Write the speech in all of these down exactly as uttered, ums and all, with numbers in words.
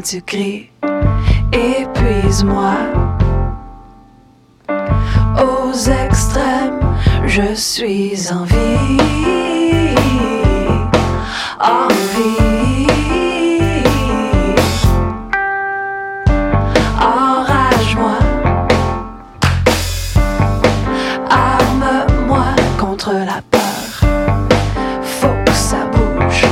tu cries, épuise-moi. Aux extrêmes, je suis en vie, en vie. Enrage-moi, arme-moi contre la peur. Faut que ça bouge,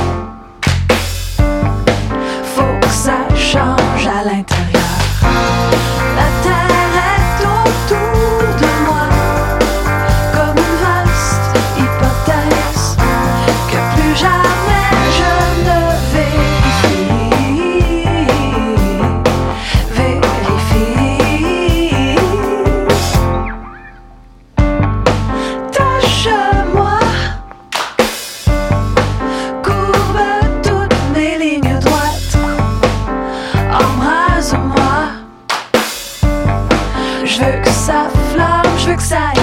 faut que ça change à l'intérieur. La terre est autour de moi, comme une vaste hypothèse que plus jamais je ne vérifie. Vérifie. Tâche-moi, courbe toutes mes lignes droites, embrase-moi. Je veux que ça flamme, je veux que ça